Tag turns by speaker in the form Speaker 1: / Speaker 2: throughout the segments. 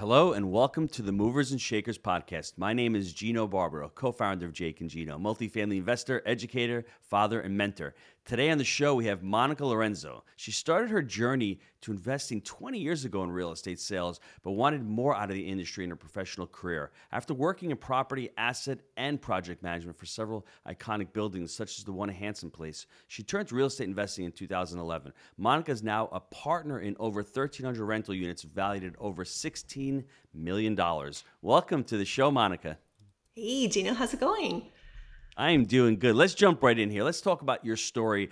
Speaker 1: Hello and welcome to the Movers and Shakers podcast. My name is Gino Barbaro, co-founder of Jake and Gino, multifamily investor, educator, father, and mentor. Today on the show, we have Monica Lorenzo. She started her journey to investing 20 years ago in real estate sales, but wanted more out of the industry in her professional career. After working in property, asset, and project management for several iconic buildings, such as the one at Hanson Place, she turned to real estate investing in 2011. Monica is now a partner in over 1,300 rental units valued at over $16 million. Welcome to the show, Monica.
Speaker 2: Hey, Gino, how's it going?
Speaker 1: I am doing good. Let's jump right in here. Let's talk about your story.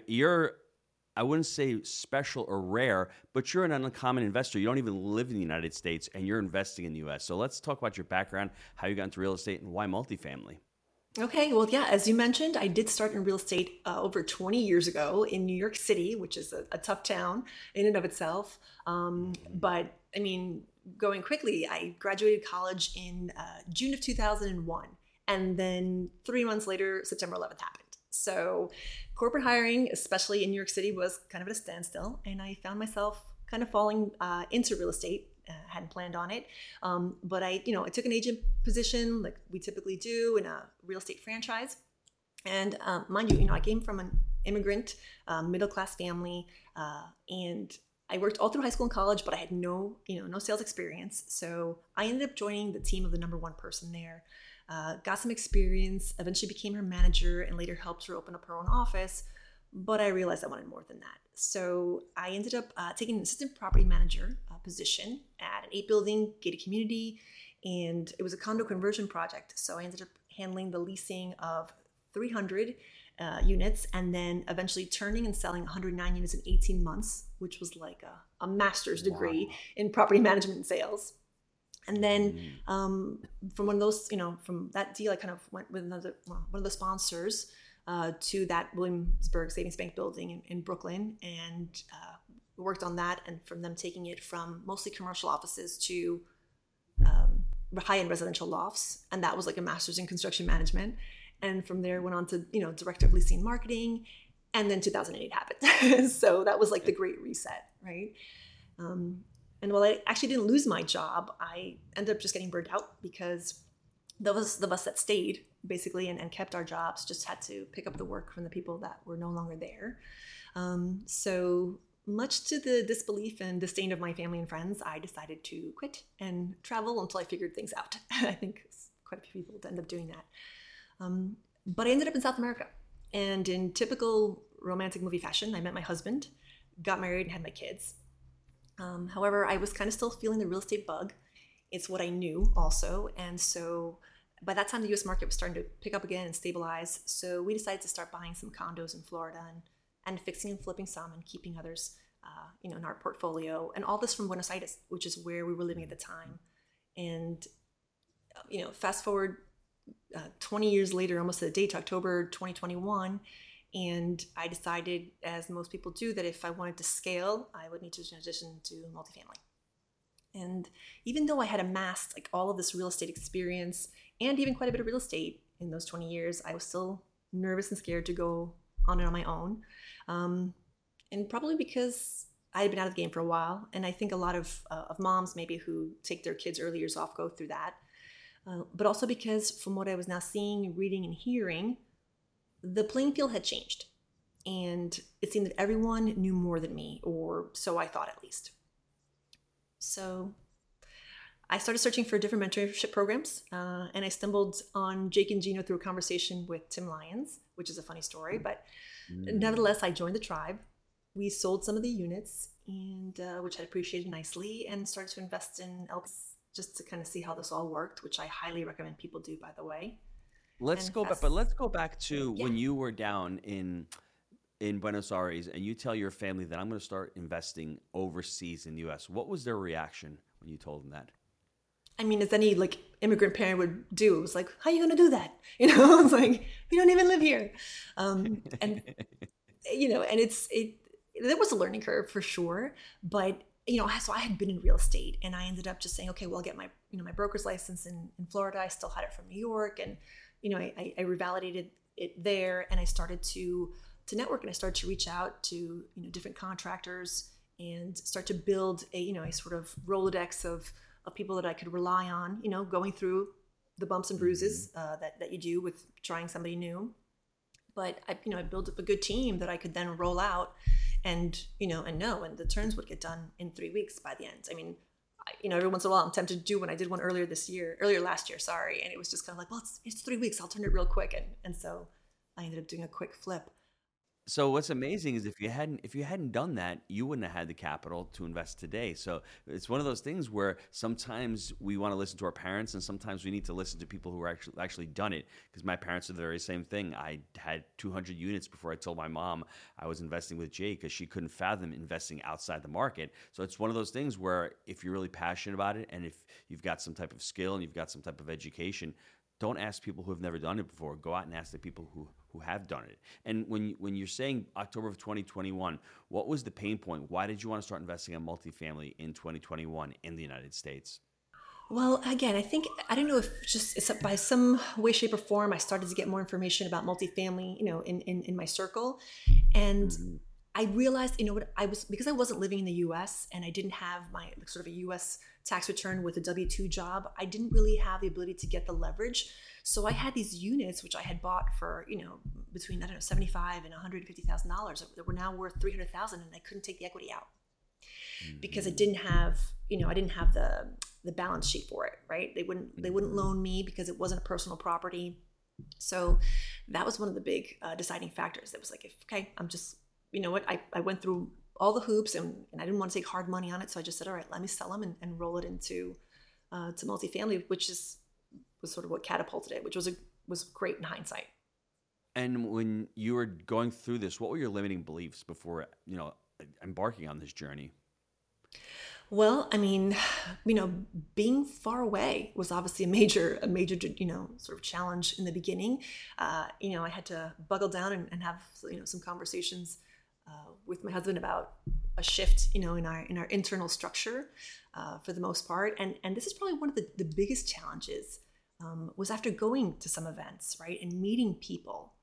Speaker 1: I wouldn't say special or rare, but you're an uncommon investor. You don't even live in the United States, and you're investing in the U.S. So let's talk about your background, how you got into real estate, and why multifamily.
Speaker 2: Okay, well, yeah, as you mentioned, I did start in real estate over 20 years ago in New York City, which is a tough town in and of itself. But I mean, going quickly, I graduated college in June of 2001. And then 3 months later, September 11th happened. So corporate hiring, especially in New York City, was kind of at a standstill. And I found myself kind of falling into real estate. Hadn't planned on it. But I took an agent position like we typically do in a real estate franchise. And mind you, I came from an immigrant, middle-class family. And I worked all through high school and college, but I had no sales experience. So I ended up joining the team of the number one person there. Got some experience, eventually became her manager, and later helped her open up her own office. But I realized I wanted more than that. So I ended up taking an assistant property manager position at an 8-building gated community, and it was a condo conversion project. So I ended up handling the leasing of 300 units, and then eventually turning and selling 109 units in 18 months, which was like a master's degree in property management and sales. And then from one of those, from that deal, I kind of went with one of the sponsors to that Williamsburg Savings Bank building in Brooklyn, and worked on that. And from them taking it from mostly commercial offices to high-end residential lofts. And that was like a master's in construction management. And from there went on to, director of leasing and marketing. And then 2008 happened. So that was like the great reset, right? And while I actually didn't lose my job, I ended up just getting burned out because the of us that stayed basically and kept our jobs just had to pick up the work from the people that were no longer there. So much to the disbelief and disdain of my family and friends, I decided to quit and travel until I figured things out. I think quite a few people end up doing that. But I ended up in South America. And in typical romantic movie fashion, I met my husband, got married, and had my kids. However, I was kind of still feeling the real estate bug. It's what I knew also. And so by that time, the U.S. market was starting to pick up again and stabilize. So we decided to start buying some condos in Florida and fixing and flipping some and keeping others, in our portfolio. And all this from Buenos Aires, which is where we were living at the time. And, fast forward 20 years later, almost to the date, October 2021, and I decided, as most people do, that if I wanted to scale, I would need to transition to multifamily. And even though I had amassed like all of this real estate experience and even quite a bit of real estate in those 20 years, I was still nervous and scared to go on it on my own. And probably because I had been out of the game for a while. And I think a lot of moms maybe who take their kids early years off go through that. But also because from what I was now seeing, reading, and hearing, the playing field had changed. And it seemed that everyone knew more than me, or so I thought at least. So I started searching for different mentorship programs, and I stumbled on Jake and Gino through a conversation with Tim Lyons, which is a funny story, but nevertheless, I joined the tribe. We sold some of the units, and which had appreciated nicely, and started to invest in LPs just to kind of see how this all worked, which I highly recommend people do, by the way.
Speaker 1: Let's go back to when you were down in Buenos Aires and you tell your family that I'm going to start investing overseas in the U.S. What was their reaction when you told them that?
Speaker 2: I mean, as any like immigrant parent would do, it was like, how are you going to do that? It's like, we don't even live here. And, and there was a learning curve for sure, but so I had been in real estate and I ended up just saying, okay, well, I'll get my broker's license in Florida. I still had it from New York, and, I revalidated it there, and I started to network, and I started to reach out to, different contractors and start to build a sort of Rolodex of of people that I could rely on, going through the bumps and bruises that you do with trying somebody new. But I built up a good team that I could then roll out and the turns would get done in 3 weeks by the end. I mean, every once in a while I'm tempted to do one. I did one earlier last year, and it was just kind of like, well, it's 3 weeks. I'll turn it real quick. And so I ended up doing a quick flip.
Speaker 1: So what's amazing is if you hadn't done that, you wouldn't have had the capital to invest today. So it's one of those things where sometimes we want to listen to our parents, and sometimes we need to listen to people who are actually done it. Because my parents are the very same thing. I had 200 units before I told my mom I was investing with Jay, because she couldn't fathom investing outside the market. So it's one of those things where if you're really passionate about it, and if you've got some type of skill and you've got some type of education, don't ask people who have never done it before. Go out and ask the people who have done it. And when you're saying October of 2021, what was the pain point? Why did you want to start investing in multifamily in 2021 in the United States?
Speaker 2: Well, again, I don't know if it's by some way, shape, or form, I started to get more information about multifamily, in my circle. And I realized, because I wasn't living in the US and I didn't have my sort of a US tax return with a W-2 job, I didn't really have the ability to get the leverage. So I had these units, which I had bought for, between, $75,000 and $150,000 that were now worth $300,000, and I couldn't take the equity out because I didn't have, the balance sheet for it, right? They wouldn't loan me because it wasn't a personal property. So that was one of the big deciding factors. That was like, I'm just, I went through all the hoops and I didn't want to take hard money on it. So I just said, all right, let me sell them and roll it into to multifamily, which was sort of what catapulted it, which was great in hindsight.
Speaker 1: And when you were going through this, what were your limiting beliefs before, embarking on this journey?
Speaker 2: Well, I mean, being far away was obviously a major, sort of challenge in the beginning. I had to buckle down and have, some conversations with my husband about a shift, in our internal structure for the most part. And this is probably one of the biggest challenges was after going to some events, right, and meeting people.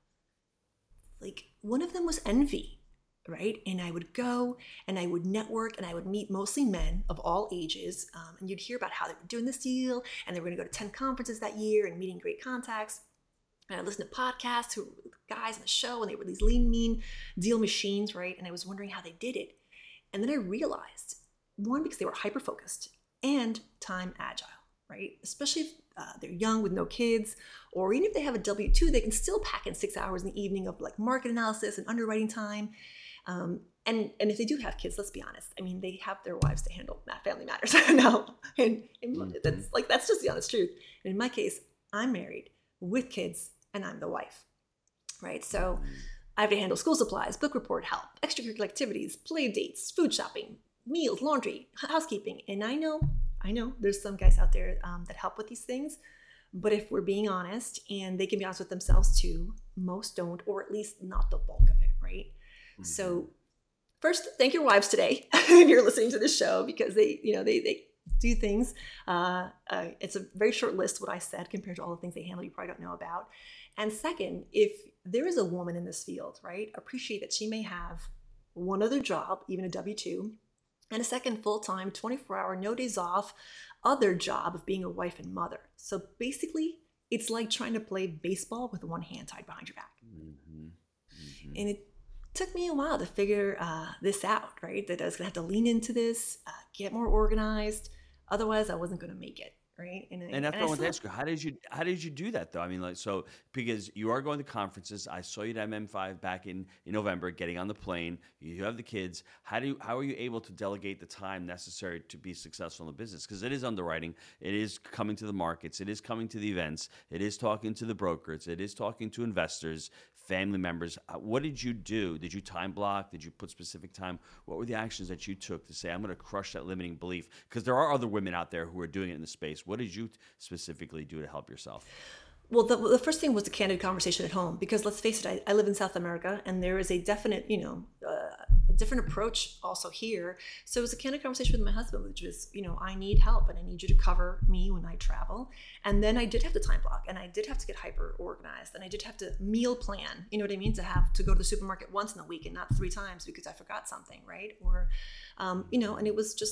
Speaker 2: Like one of them was envy, right? And I would go and I would network and I would meet mostly men of all ages. And you'd hear about how they were doing this deal and they were going to go to 10 conferences that year and meeting great contacts. And I listened to podcasts who were guys on the show and they were these lean, mean deal machines, right? And I was wondering how they did it. And then I realized, one, because they were hyper-focused and time agile, right? Especially if they're young with no kids, or even if they have a W-2, they can still pack in 6 hours in the evening of like market analysis and underwriting time. And if they do have kids, let's be honest. I mean, they have their wives to handle family matters now. And that's just the honest truth. And in my case, I'm married with kids and I'm the wife, right? So I have to handle school supplies, book report help, extracurricular activities, play dates, food shopping, meals, laundry, housekeeping. And I know there's some guys out there that help with these things. But if we're being honest, and they can be honest with themselves too, most don't, or at least not the bulk of it, right? Mm-hmm. So first, thank your wives today if you're listening to this show, because they do things. It's a very short list, what I said, compared to all the things they handle you probably don't know about. And second, if there is a woman in this field, right, appreciate that she may have one other job, even a W-2, and a second full-time, 24-hour, no days off, other job of being a wife and mother. So basically, it's like trying to play baseball with one hand tied behind your back. Mm-hmm. Mm-hmm. And it took me a while to figure this out, right? That I was going to have to lean into this, get more organized. Otherwise, I wasn't going to make it, right?
Speaker 1: And that's what I wanted to ask you. How did you do that, though? I mean, because you are going to conferences. I saw you at MM5 back in November, getting on the plane. You have the kids. How are you able to delegate the time necessary to be successful in the business? Because it is underwriting. It is coming to the markets. It is coming to the events. It is talking to the brokers. It is talking to investors, family members. What did you do? Did you time block? Did you put specific time? What were the actions that you took to say, I'm going to crush that limiting belief? Because there are other women out there who are doing it in the space. What did you specifically do to help yourself?
Speaker 2: Well, the first thing was a candid conversation at home, because let's face it, I live in South America and there is a definite, a different approach also here. So it was a candid conversation with my husband, which was, I need help and I need you to cover me when I travel. And then I did have to time block and I did have to get hyper organized and I did have to meal plan, you know what I mean? To have to go to the supermarket once in a week and not 3 times because I forgot something, right? Or, and it was just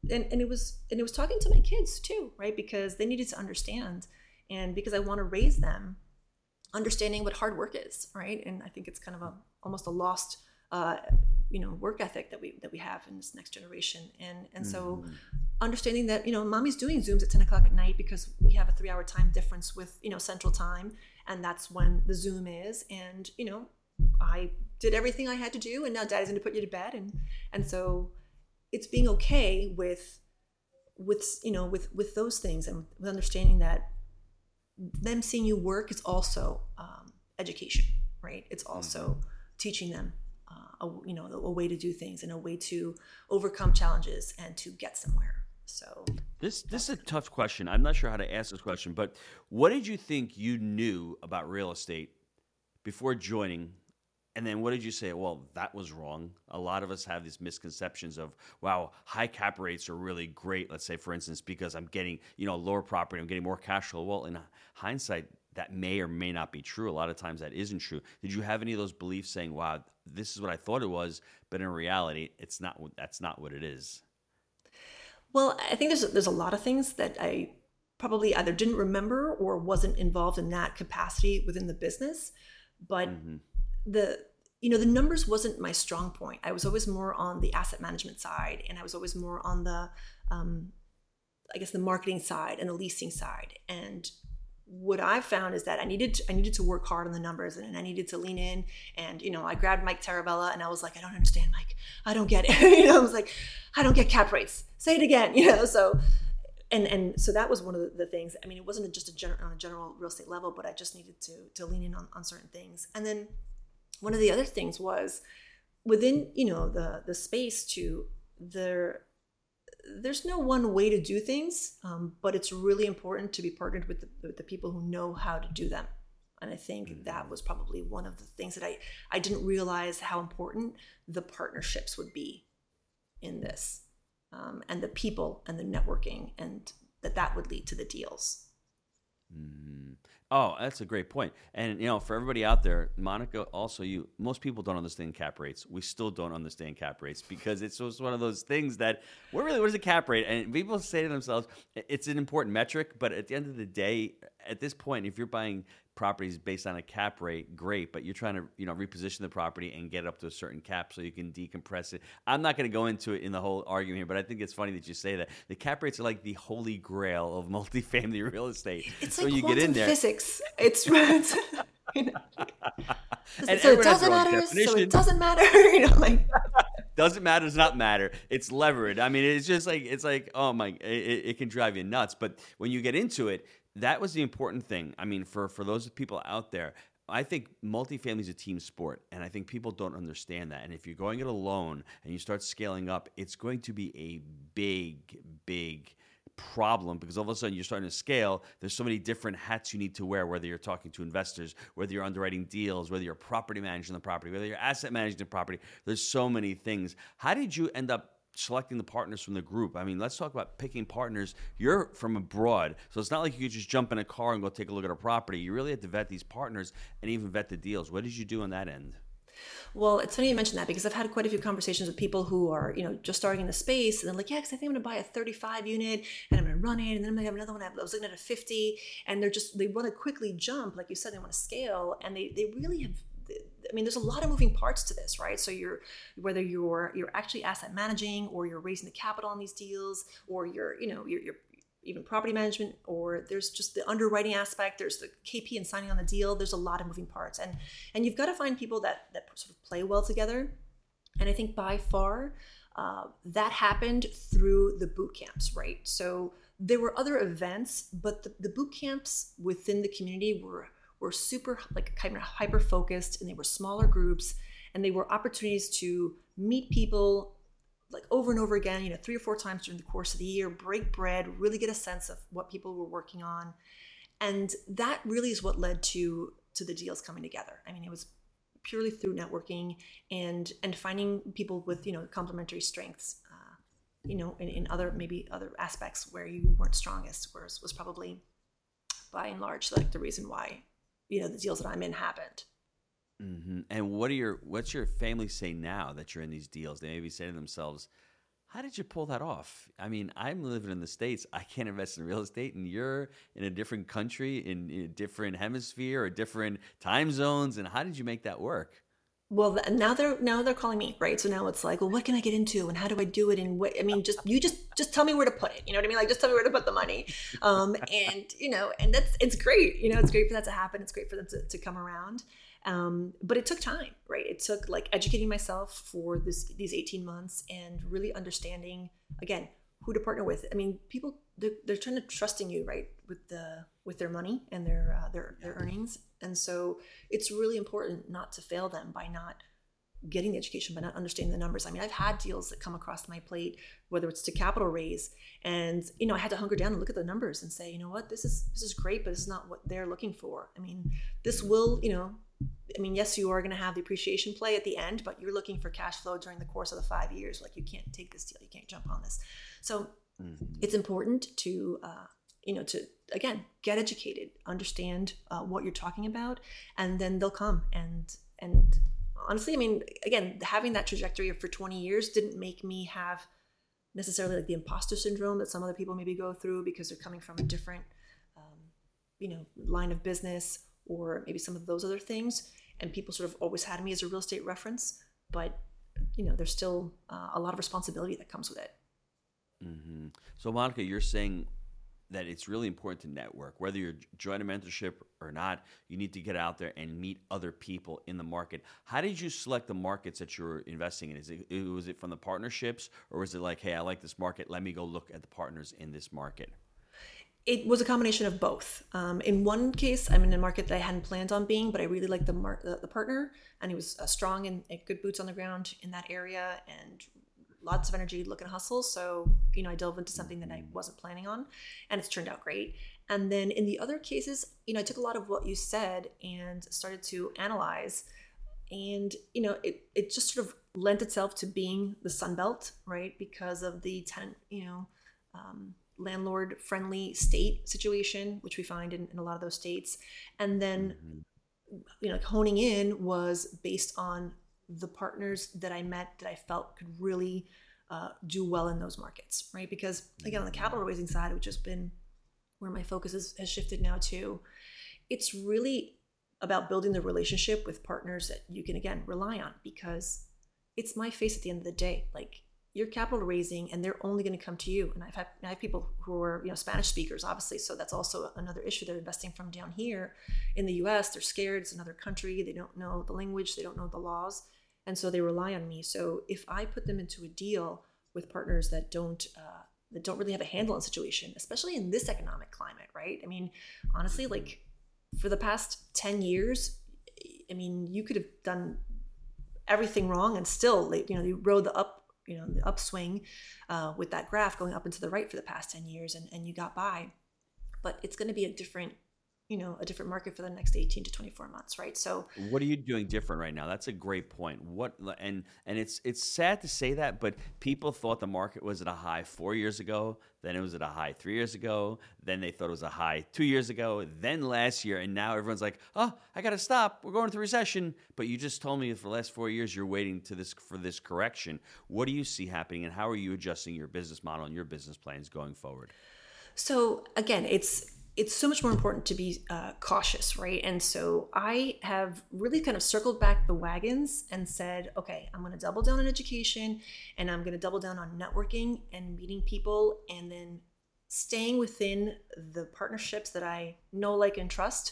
Speaker 2: and it was talking to my kids too, right? Because they needed to understand, and because I want to raise them understanding what hard work is, right? And I think it's kind of almost a lost work ethic that we have in this next generation. And so understanding that, mommy's doing Zooms at 10 o'clock at night because we have a 3-hour time difference with, Central Time. And that's when the Zoom is. And, I did everything I had to do, and now Daddy's going to put you to bed. And so it's being okay with those things, and with understanding that them seeing you work is also education, right? It's also teaching them a way to do things and a way to overcome challenges and to get somewhere. So
Speaker 1: this is a tough question. I'm not sure how to ask this question, but what did you think you knew about real estate before joining? And then what did you say? Well, that was wrong. A lot of us have these misconceptions of, wow, high cap rates are really great. Let's say, for instance, because I'm getting, lower property, I'm getting more cash flow. Well, in hindsight, that may or may not be true. A lot of times that isn't true. Did you have any of those beliefs saying, wow, this is what I thought it was, but in reality, that's not what it is?
Speaker 2: Well, I think there's a lot of things that I probably either didn't remember or wasn't involved in that capacity within the business. But the numbers wasn't my strong point. I was always more on the asset management side, and I was always more on the, the marketing side and the leasing side. And what I've found is that I needed to work hard on the numbers, and I needed to lean in. And I grabbed Mike Tarabella, and I was like, I don't understand, Mike. I don't get it. I was like, I don't get cap rates. Say it again. So. And so that was one of the things. I mean, it wasn't just on a general real estate level, but I just needed to lean in on certain things. And then one of the other things was within, the space there's no one way to do things, but it's really important to be partnered with the people who know how to do them. And I think that was probably one of the things that I didn't realize how important the partnerships would be in this. And the people and the networking, and that would lead to the deals.
Speaker 1: Oh, that's a great point. And, for everybody out there, Monica, also most people don't understand cap rates. We still don't understand cap rates because it's just one of those things that, what is a cap rate? And people say to themselves, it's an important metric, but at the end of the day, at this point, if you're buying properties based on a cap rate, great, but you're trying to, reposition the property and get it up to a certain cap so you can decompress it. I'm not going to go into it in the whole argument here, but I think it's funny that you say that. The cap rates are like the holy grail of multifamily real estate.
Speaker 2: It's
Speaker 1: so
Speaker 2: like
Speaker 1: you
Speaker 2: quantum
Speaker 1: get in there.
Speaker 2: Physics. So it doesn't matter, so it doesn't matter,
Speaker 1: Doesn't matter does not matter. It's levered. I mean, it's just like, oh my, it can drive you nuts. But when you get into it, that was the important thing. I mean, for those people out there, I think multifamily is a team sport, and I think people don't understand that. And if you're going it alone and you start scaling up, it's going to be a big, big problem, because all of a sudden you're starting to scale. There's so many different hats you need to wear, whether you're talking to investors, whether you're underwriting deals, whether you're property managing the property, whether you're asset managing the property. There's so many things. How did you end up selecting the partners from the group? I mean, let's talk about picking partners. You're from abroad, so it's not like you could just jump in a car and go take a look at a property. You really had to vet these partners and even vet the deals. What did you do on that end?
Speaker 2: Well, it's funny you mentioned that, because I've had quite a few conversations with people who are, just starting in the space, and they're like, yeah, because I think I'm going to buy a 35 unit and I'm going to run it, and then I'm going to have another one. I was looking at a 50, and they want to quickly jump, like you said, they want to scale, and they really have. I mean, there's a lot of moving parts to this, right? So whether you're actually asset managing, or you're raising the capital on these deals, or you're even property management, or there's just the underwriting aspect, there's the KP and signing on the deal. There's a lot of moving parts, and you've got to find people that sort of play well together. And I think by far that happened through the boot camps, right? So there were other events, but the boot camps within the community were super kind of hyper focused, and they were smaller groups, and they were opportunities to meet people over and over again, 3 or 4 times during the course of the year, break bread, really get a sense of what people were working on. And that really is what led to the deals coming together. I mean, it was purely through networking and finding people with, complementary strengths, in other aspects where you weren't strongest, whereas was probably by and large the reason why the deals that I'm in happened.
Speaker 1: Mm-hmm. And what's your family say now that you're in these deals? They maybe say to themselves, How did you pull that off? I mean, I'm living in the States. I can't invest in real estate, and you're in a different country, in a different hemisphere or different time zones. And how did you make that work?
Speaker 2: Well, now they're calling me, right? So now it's like, well, what can I get into, and how do I do it? And what I mean, just tell me where to put it. You know what I mean? Like, just tell me where to put the money. And and it's great. It's great for that to happen. It's great for them to come around. But it took time, right? It took like educating myself for these 18 months and really understanding again who to partner with. I mean, people they're trying to trusting you, right, with their money and their earnings, and so it's really important not to fail them by not getting the education, by not understanding the numbers. I mean, I've had deals that come across my plate, whether it's to capital raise, and I had to hunker down and look at the numbers and say, you know what, this is great, but it's not what they're looking for. I mean, this will, yes, you are going to have the appreciation play at the end, but you're looking for cash flow during the course of the 5 years. Like, you can't take this deal, you can't jump on this. So it's important to again get educated, understand what you're talking about, and then they'll come. And honestly, I mean, again, having that trajectory for 20 years didn't make me have necessarily like the imposter syndrome that some other people maybe go through because they're coming from a different line of business, or maybe some of those other things. And people sort of always had me as a real estate reference, but there's still a lot of responsibility that comes with it.
Speaker 1: Mm-hmm. So, Monica, you're saying that it's really important to network. Whether you're joining a mentorship or not, you need to get out there and meet other people in the market. How did you select the markets that you're investing in? Was it from the partnerships, or was it like, hey, I like this market, let me go look at the partners in this market?
Speaker 2: It was a combination of both. In one case, I'm in a market that I hadn't planned on being, but I really liked the partner, and he was strong and good boots on the ground in that area, and lots of energy, look and hustle. So, I delved into something that I wasn't planning on, and it's turned out great. And then in the other cases, I took a lot of what you said and started to analyze, and, it just sort of lent itself to being the Sun Belt, right? Because of the tenant, landlord friendly state situation, which we find in a lot of those states. And then, honing in was based on the partners that I met that I felt could really do well in those markets, right? Because again, on the capital raising side, which has been where my focus has shifted now to, it's really about building the relationship with partners that you can, again, rely on, because it's my face at the end of the day. Like, you're capital raising and they're only going to come to you. And I have people who are, Spanish speakers, obviously. So that's also another issue. They're investing from down here in the US. They're scared. It's another country. They don't know the language. They don't know the laws. And so they rely on me. So if I put them into a deal with partners that don't really have a handle on the situation, especially in this economic climate, right? I mean, honestly, like, for the past 10 years, I mean, you could have done everything wrong and still, you rode the upswing with that graph going up and to the right for the past 10 years, and you got by. But it's going to be a different market for the next 18 to 24 months, right? So
Speaker 1: what are you doing different right now? That's a great point. And it's sad to say that, but people thought the market was at a high 4 years ago, then it was at a high 3 years ago, then they thought it was a high 2 years ago, then last year, and now everyone's like, oh, I got to stop. We're going into recession. But you just told me for the last 4 years you're waiting for this correction. What do you see happening, and how are you adjusting your business model and your business plans going forward?
Speaker 2: So again, it's so much more important to be cautious, right? And so I have really kind of circled back the wagons and said, okay, I'm going to double down on education, and I'm going to double down on networking and meeting people, and then staying within the partnerships that I know, like, and trust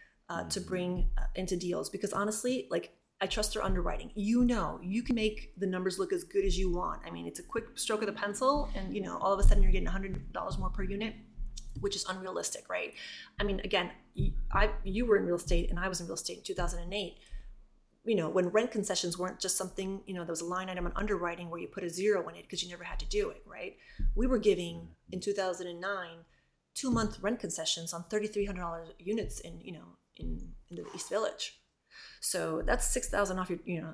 Speaker 2: to bring into deals. Because honestly, like, I trust their underwriting. You can make the numbers look as good as you want. I mean, it's a quick stroke of the pencil, and all of a sudden you're getting $100 more per unit, which is unrealistic, right? I mean, again, you were in real estate and I was in real estate in 2008. When rent concessions weren't just something, there was a line item on underwriting where you put a zero in it because you never had to do it, right? We were giving, in 2009, 2-month rent concessions on $3,300 units in the East Village. So that's $6,000 off your,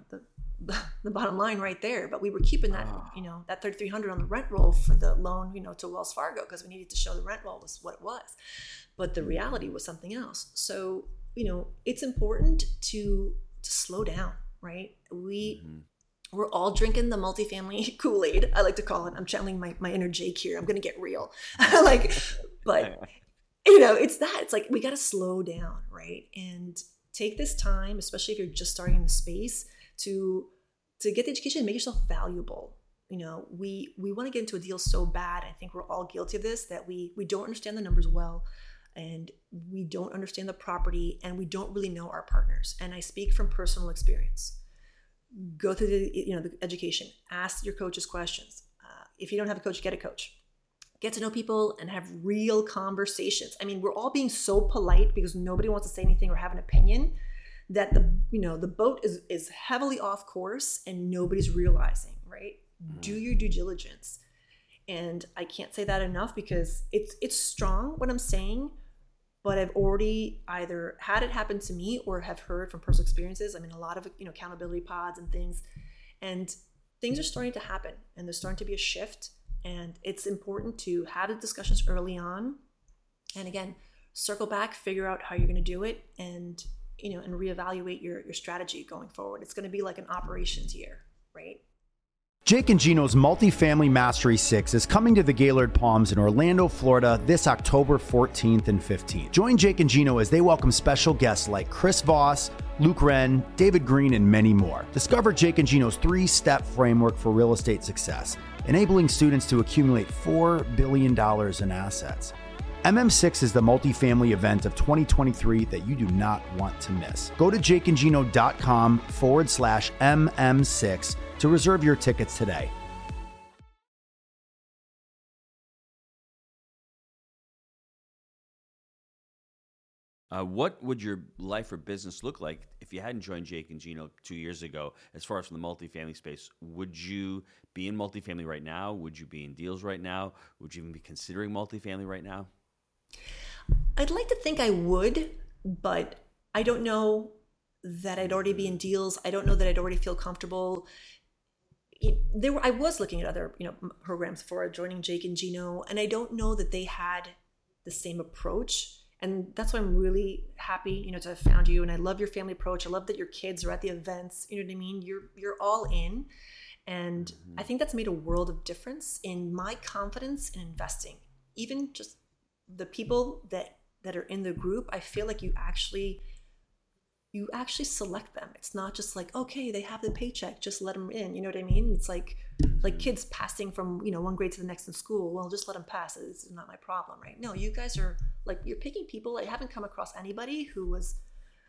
Speaker 2: the bottom line right there. But we were keeping that, that $3,300 on the rent roll for the loan, to Wells Fargo, because we needed to show the rent roll was what it was. But the reality was something else. So, it's important to slow down, right? We're all drinking the multifamily Kool-Aid, I like to call it. I'm channeling my inner Jake here. I'm going to get real. Like, but it's like, we got to slow down, right? And take this time, especially if you're just starting in the space, to get the education and make yourself valuable. We want to get into a deal so bad. I think we're all guilty of this, that we don't understand the numbers well, and we don't understand the property, and we don't really know our partners. And I speak from personal experience. Go through the education, ask your coaches questions. If you don't have a coach, get a coach. Get to know people and have real conversations. I mean, we're all being so polite because nobody wants to say anything or have an opinion, that the boat is heavily off course and nobody's realizing, right? Do your due diligence. And I can't say that enough, because it's strong what I'm saying, but I've already either had it happen to me or have heard from personal experiences. I mean, a lot of accountability pods and things are starting to happen, and there's starting to be a shift. And it's important to have the discussions early on, and again, circle back, figure out how you're going to do it, and and reevaluate your strategy going forward. It's going to be like an operations year, right?
Speaker 3: Jake and Gino's Multifamily Mastery 6 is coming to the Gaylord Palms in Orlando, Florida this October 14th and 15th. Join Jake and Gino as they welcome special guests like Chris Voss, Luke Wren, David Green, and many more. Discover Jake and Gino's 3-step framework for real estate success, enabling students to accumulate $4 billion in assets. MM6 is the multifamily event of 2023 that you do not want to miss. Go to jakeandgino.com/MM6 to reserve your tickets today.
Speaker 1: What would your life or business look like if you hadn't joined Jake and Gino 2 years ago, as far as from the multifamily space? Would you be in multifamily right now? Would you be in deals right now? Would you even be considering multifamily right now?
Speaker 2: I'd like to think I would, but I don't know that I'd already be in deals. I don't know that I'd already feel comfortable. I was looking at other programs for joining Jake and Gino, and I don't know that they had the same approach. And that's why I'm really happy, to have found you. And I love your family approach. I love that your kids are at the events. You know what I mean? You're all in. And I think that's made a world of difference in my confidence in investing. Even just the people that are in the group, I feel like you actually select them. It's not just like, okay, they have the paycheck, just let them in. You know what I mean? It's like kids passing from one grade to the next in school. Well, just let them pass. This is not my problem, right? No, you guys are like, you're picking people. I haven't come across anybody who was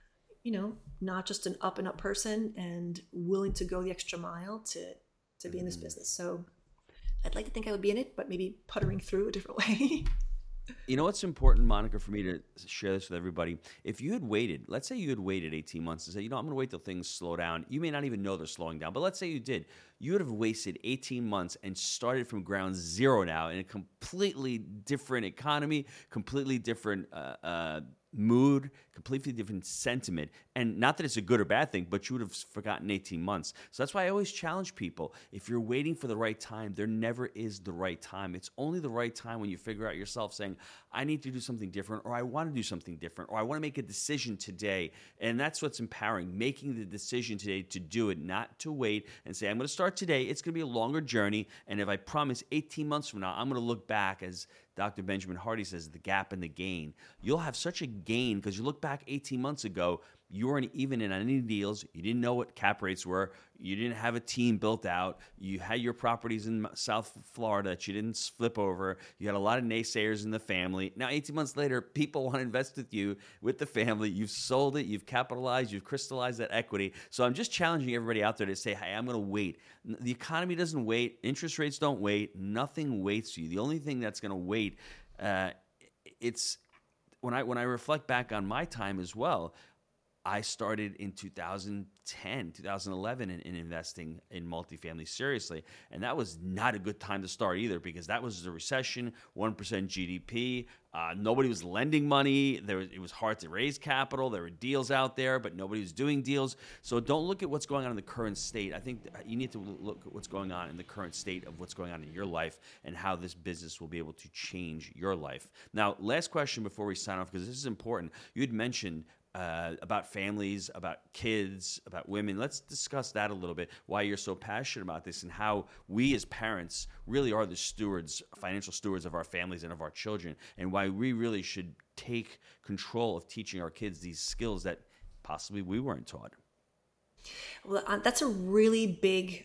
Speaker 2: not just an up and up person and willing to go the extra mile to be in this business. So I'd like to think I would be in it, but maybe puttering through a different way.
Speaker 1: You know what's important, Monica, for me to share this with everybody? If you had waited, let's say you had waited 18 months and said, I'm going to wait till things slow down. You may not even know they're slowing down, but let's say you did. You would have wasted 18 months and started from ground zero now in a completely different economy, completely different mood, completely different sentiment. And not that it's a good or bad thing, but you would have forgotten 18 months. So that's why I always challenge people. If you're waiting for the right time, there never is the right time. It's only the right time when you figure out yourself saying, I need to do something different, or I want to do something different, or I want to make a decision today. And that's what's empowering, making the decision today to do it, not to wait and say, I'm going to start today. It's going to be a longer journey. And if I promise 18 months from now, I'm going to look back, as Dr. Benjamin Hardy says, the gap and the gain. You'll have such a gain because you look back 18 months ago, you weren't even in any deals. You didn't know what cap rates were. You didn't have a team built out. You had your properties in South Florida that you didn't flip over. You had a lot of naysayers in the family. Now, 18 months later, people want to invest with you, with the family. You've sold it. You've capitalized. You've crystallized that equity. So I'm just challenging everybody out there to say, hey, I'm going to wait. The economy doesn't wait. Interest rates don't wait. Nothing waits for you. The only thing that's going to wait, it's when I reflect back on my time as well, I started in 2010, 2011 in investing in multifamily seriously. And that was not a good time to start either, because that was a recession, 1% GDP. Nobody was lending money. It was hard to raise capital. There were deals out there, but nobody was doing deals. So don't look at what's going on in the current state. I think you need to look at what's going on in the current state of what's going on in your life and how this business will be able to change your life. Now, last question before we sign off, because this is important. You had mentioned about families, about kids, about women. Let's discuss that a little bit, why you're so passionate about this and how we as parents really are the stewards, financial stewards of our families and of our children, and why we really should take control of teaching our kids these skills that possibly we weren't taught.
Speaker 2: Well, that's a really big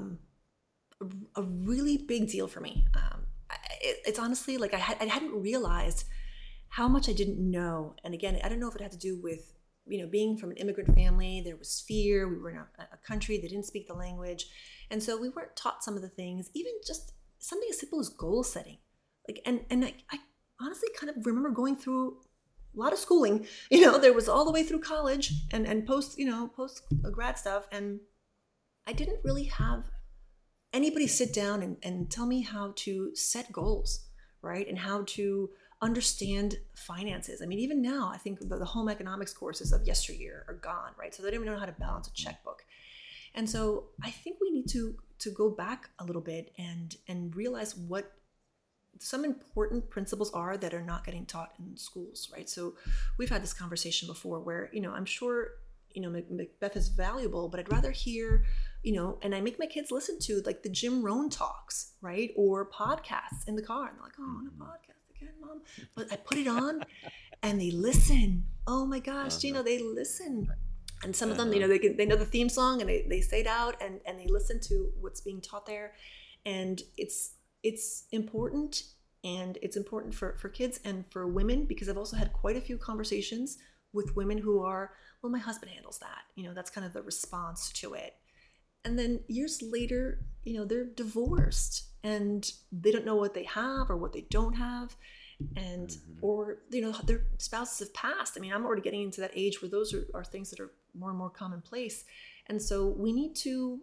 Speaker 2: deal for me. It's honestly like I hadn't realized how much I didn't know. And again, I don't know if it had to do with, being from an immigrant family. There was fear. We were in a country that didn't speak the language. And so we weren't taught some of the things, even just something as simple as goal setting. And I honestly kind of remember going through a lot of schooling. There was all the way through college and post grad stuff. And I didn't really have anybody sit down and tell me how to set goals, right? And how to understand finances. I mean, even now, I think the home economics courses of yesteryear are gone, right? So they don't even know how to balance a checkbook. And so I think we need to go back a little bit and realize what some important principles are that are not getting taught in schools, right? So we've had this conversation before where, I'm sure, Macbeth is valuable, but I'd rather hear, and I make my kids listen to like the Jim Rohn talks, right? Or podcasts in the car. And they're like, oh, on a podcast again, Mom. But I put it on and they listen. Oh my gosh, Gino, they listen. And some of them, they know the theme song and they say it out and they listen to what's being taught there. And it's important, and it's important for kids and for women, because I've also had quite a few conversations with women who are, well, my husband handles that. That's kind of the response to it. And then years later, they're divorced and they don't know what they have or what they don't have. And, or, their spouses have passed. I mean, I'm already getting into that age where those are things that are more and more commonplace. And so we need to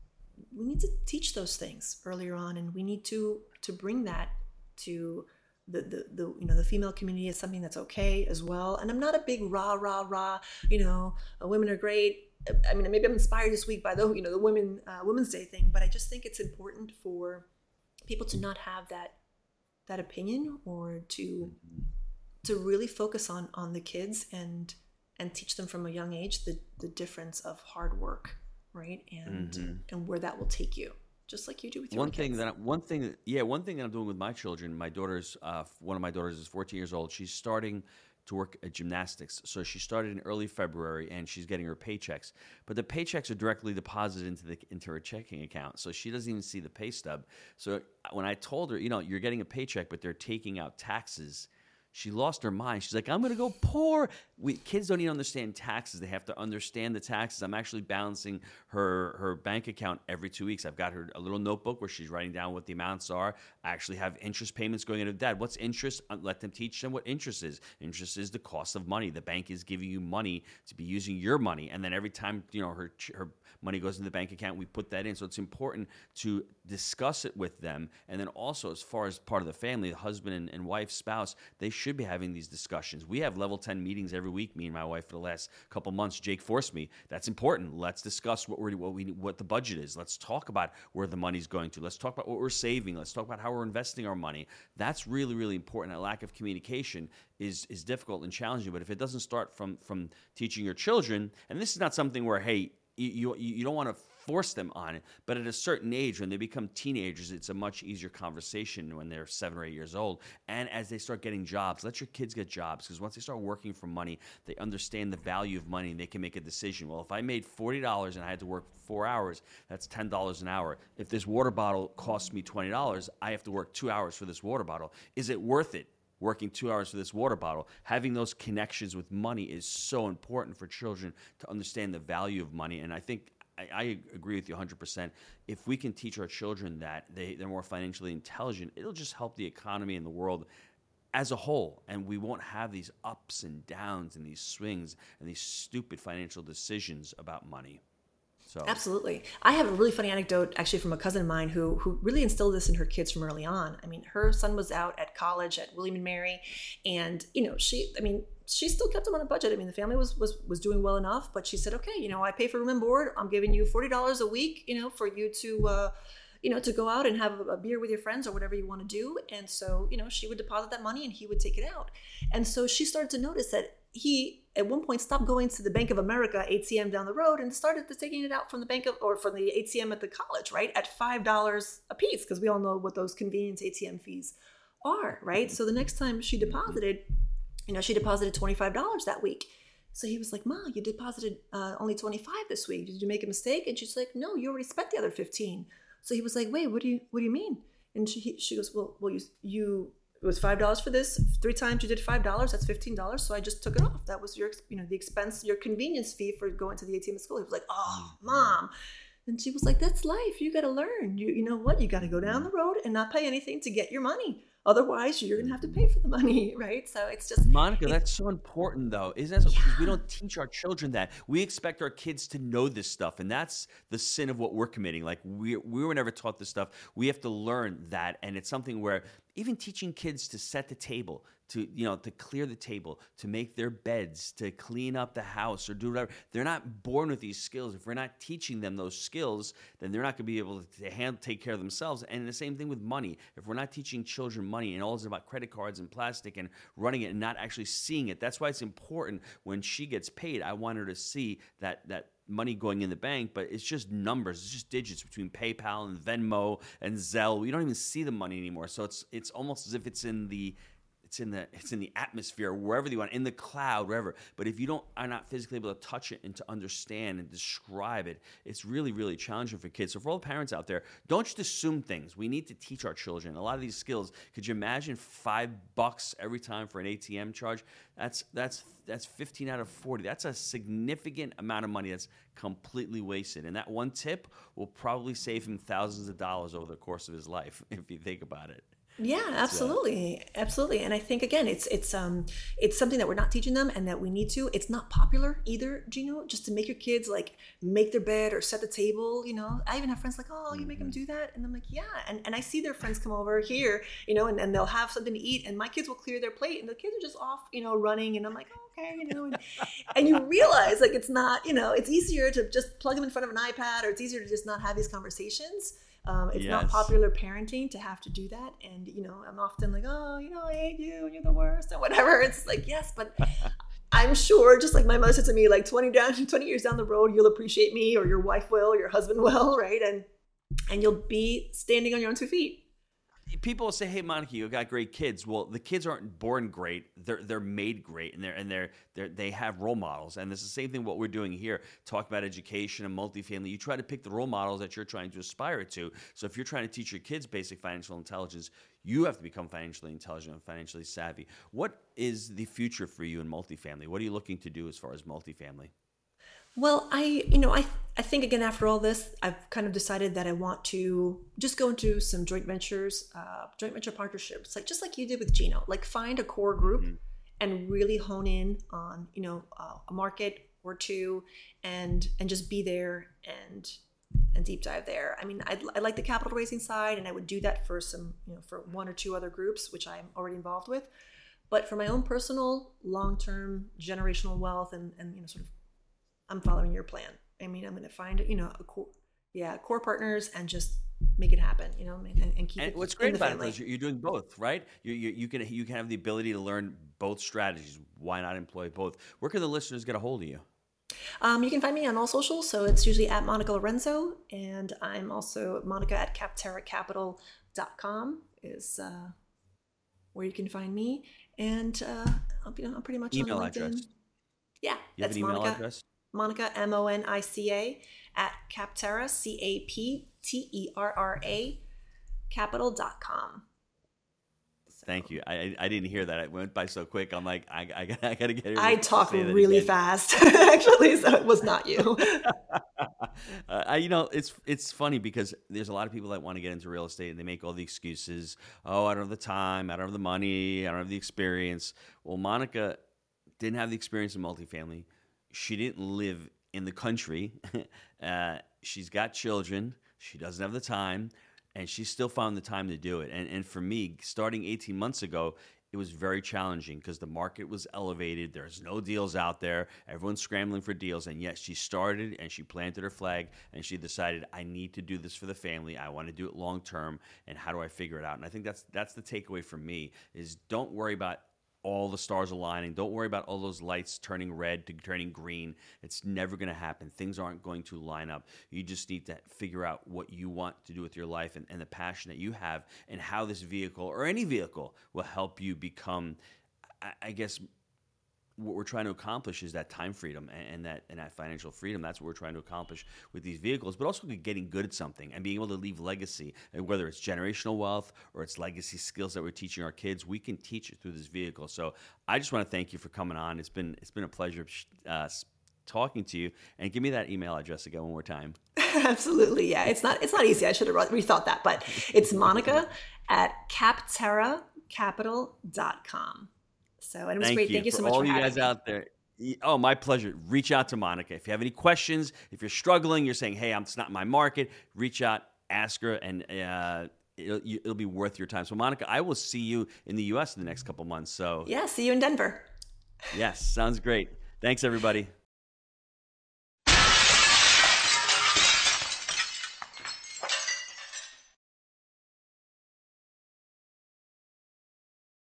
Speaker 2: teach those things earlier on, and we need to bring that to the female community as something that's okay as well. And I'm not a big rah, women are great. I mean, maybe I'm inspired this week by the Women's Day thing, but I just think it's important for people to not have that opinion, or to really focus on the kids and teach them from a young age the difference of hard work, right? And where that will take you, just like you do with your kids.
Speaker 1: One thing that I'm doing with my children, my daughter's one of my daughters is 14 years old. She's starting to work at gymnastics. So she started in early February, and she's getting her paychecks. But the paychecks are directly deposited into her checking account. So she doesn't even see the pay stub. So when I told her, you're getting a paycheck, but they're taking out taxes, she lost her mind. She's like, I'm going to go poor. Kids don't even understand taxes. They have to understand the taxes. I'm actually balancing her bank account every 2 weeks. I've got her a little notebook where she's writing down what the amounts are. I actually have interest payments going into Dad. What's interest? Let them teach them what interest is. Interest is the cost of money. The bank is giving you money to be using your money. And then every time, her money goes in the bank account, we put that in. So it's important to discuss it with them. And then also, as far as part of the family, the husband and wife, spouse, they should be having these discussions. We have level 10 meetings every week, me and my wife, for the last couple months. Jake forced me. That's important. Let's discuss what the budget is. Let's talk about where the money's going to. Let's talk about what we're saving. Let's talk about how we're investing our money. That's really, really important. A lack of communication is difficult and challenging. But if it doesn't start from teaching your children, and this is not something where, hey, you don't want to force them on it, but at a certain age, when they become teenagers, it's a much easier conversation when they're 7 or 8 years old. And as they start getting jobs, let your kids get jobs, because once they start working for money, they understand the value of money, and they can make a decision. Well, if I made $40 and I had to work 4 hours, that's $10 an hour. If this water bottle costs me $20, I have to work 2 hours for this water bottle. Is it worth it? Working 2 hours for this water bottle? Having those connections with money is so important for children to understand the value of money. And I think I agree with you 100%. If we can teach our children that they're more financially intelligent, it'll just help the economy and the world as a whole. And we won't have these ups and downs and these swings and these stupid financial decisions about money. So.
Speaker 2: Absolutely. I have a really funny anecdote actually from a cousin of mine who really instilled this in her kids from early on. I mean, her son was out at college at William & Mary, and she still kept him on a budget. I mean, the family was doing well enough, but she said, okay, I pay for room and board. I'm giving you $40 a week, for you to go out and have a beer with your friends or whatever you want to do. And so, she would deposit that money and he would take it out. And so she started to notice that he at one point stopped going to the Bank of America ATM down the road and started taking it out from the from the ATM at the college, right, at $5 a piece, because we all know what those convenience ATM fees are, right? So the next time she deposited, she deposited $25 that week. So he was like, "Ma, you deposited only $25 this week. Did you make a mistake?" And she's like, "No, you already spent the other $15." So he was like, "Wait, what do you mean?" And she goes, "Well, you it was $5 for this. 3 times you did $5. That's $15. So I just took it off. That was your, the expense, your convenience fee for going to the ATM at school." He was like, "Oh, Mom." And she was like, "That's life. You got to learn. You know what? You got to go down the road and not pay anything to get your money. Otherwise, you're going to have to pay for the money," right? So it's just...
Speaker 1: Monica, that's so important, though. Isn't that so? Because we don't teach our children that. We expect our kids to know this stuff, and that's the sin of what we're committing. Like, we were never taught this stuff. We have to learn that, and it's something where even teaching kids to set the table, to clear the table, to make their beds, to clean up the house or do whatever. They're not born with these skills. If we're not teaching them those skills, then they're not going to be able to take care of themselves. And the same thing with money. If we're not teaching children money and all it's about credit cards and plastic and running it and not actually seeing it, that's why it's important when she gets paid. I want her to see that money going in the bank, but it's just numbers. It's just digits between PayPal and Venmo and Zelle. We don't even see the money anymore. So it's almost as if it's in the atmosphere, wherever you want, in the cloud, wherever. But if you are not physically able to touch it and to understand and describe it, it's really, really challenging for kids. So for all the parents out there, don't just assume things. We need to teach our children a lot of these skills. Could you imagine $5 every time for an ATM charge? That's 15 out of 40. That's a significant amount of money that's completely wasted. And that one tip will probably save him thousands of dollars over the course of his life, if you think about it.
Speaker 2: Yeah, absolutely. Absolutely. And I think, again, it's something that we're not teaching them and that we need to. It's not popular either, Gino, just to make your kids like make their bed or set the table. I even have friends like, "Oh, you make them do that?" And I'm like, "Yeah." And I see their friends come over here, and they'll have something to eat and my kids will clear their plate and the kids are just off, running. And I'm like, "Oh, okay," and you realize like it's not, it's easier to just plug them in front of an iPad, or it's easier to just not have these conversations. It's not popular parenting to have to do that. And, I'm often like, "Oh, I hate you and you're the worst," or whatever. It's like, yes, but I'm sure, just like my mother said to me, like 20 years down the road, you'll appreciate me, or your wife will, or your husband will, right? And you'll be standing on your own 2 feet.
Speaker 1: People will say, "Hey, Monica, you got great kids." Well, the kids aren't born great; they're made great, and they have role models. And it's the same thing what we're doing here. Talk about education and multifamily. You try to pick the role models that you're trying to aspire to. So if you're trying to teach your kids basic financial intelligence, you have to become financially intelligent and financially savvy. What is the future for you in multifamily? What are you looking to do as far as multifamily?
Speaker 2: Well, I think, again, after all this, I've kind of decided that I want to just go into some joint venture partnerships, just like you did with Gino, like find a core group and really hone in on, a market or two and just be there and deep dive there. I mean, I like the capital raising side, and I would do that for some, for 1 or 2 other groups, which I'm already involved with. But for my own personal, long-term generational wealth and sort of, I'm following your plan. I mean, I'm going to find, core partners and just make it happen, and keep it.
Speaker 1: What's great about it is you're doing both, right? You can have the ability to learn both strategies. Why not employ both? Where can the listeners get a hold of you?
Speaker 2: You can find me on all socials. So it's usually at Monica Lorenzo, and I'm also Monica@CapterraCapital.com is where you can find me. And I'm pretty much
Speaker 1: email
Speaker 2: on LinkedIn.
Speaker 1: Address.
Speaker 2: Yeah,
Speaker 1: you have an email address?
Speaker 2: Monica, Monica @Capterra, CAPTERRA, capital.com.
Speaker 1: Thank you. I didn't hear that. It went by so quick. I'm like, I got to get it.
Speaker 2: I talk really fast, actually, so it was not you.
Speaker 1: It's funny because there's a lot of people that want to get into real estate and they make all the excuses. "Oh, I don't have the time. I don't have the money. I don't have the experience." Well, Monica didn't have the experience in multifamily. She didn't live in the country. She's got children. She doesn't have the time. And she still found the time to do it. And for me, starting 18 months ago, it was very challenging because the market was elevated. There's no deals out there. Everyone's scrambling for deals. And yet she started and she planted her flag and she decided, I need to do this for the family. I want to do it long term. And how do I figure it out? And I think that's the takeaway for me is don't worry about all the stars aligning. Don't worry about all those lights turning red to turning green. It's never going to happen. Things aren't going to line up. You just need to figure out what you want to do with your life and the passion that you have, and how this vehicle or any vehicle will help you become, I guess, what we're trying to accomplish is that time freedom and that financial freedom. That's what we're trying to accomplish with these vehicles, but also getting good at something and being able to leave legacy. And whether it's generational wealth or it's legacy skills that we're teaching our kids, we can teach it through this vehicle. So I just want to thank you for coming on. It's been a pleasure talking to you. And give me that email address again one more time.
Speaker 2: Absolutely. Yeah. It's not easy. I should have rethought that, but it's Monica@capterracapital.com. So, and it was great. Thank you so much for having me.
Speaker 1: All you guys out there. Oh, my pleasure. Reach out to Monica. If you have any questions, if you're struggling, you're saying, hey, it's not my market, reach out, ask her, and it'll be worth your time. So, Monica, I will see you in the U.S. in the next couple months. So,
Speaker 2: yeah, see you in Denver.
Speaker 1: Yes, sounds great. Thanks, everybody.